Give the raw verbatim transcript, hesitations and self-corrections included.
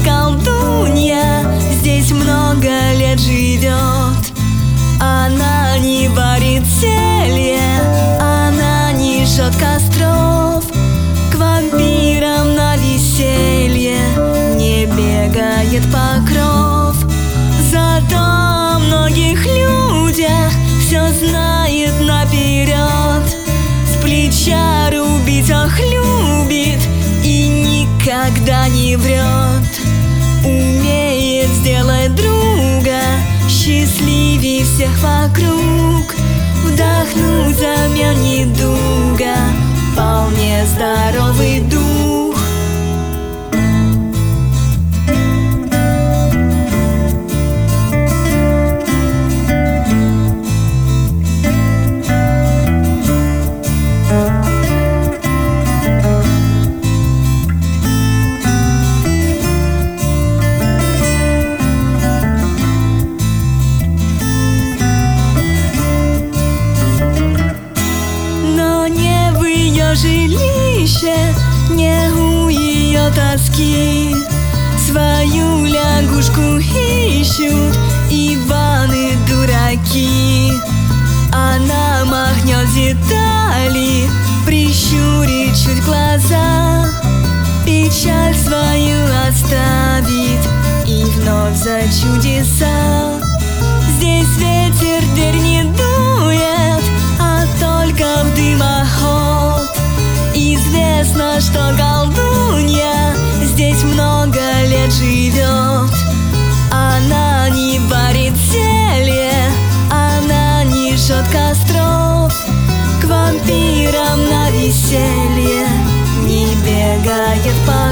колдунья здесь много лет живет. Она не варит зелье, она не жжет костров, к вампирам на веселье не бегает покров. Зато о многих людях все знает наперед, с плеча рубить ох любит и никогда не врет. Умеет сделать друга счастливее всех вокруг, вдохнуть взамен недуга вполне здоровый дух. Жилище, не у ее тоски, свою лягушку ищут Иваны дураки. Она махнет детали, прищурит чуть глаза, печаль свою оставит и вновь за чудеса. Здесь ветер дверь не дует, а только в дымоход. Известно, что колдунья здесь много лет живет. Она не варит зелье, она не жжет костров, к вампирам на веселье не бегает по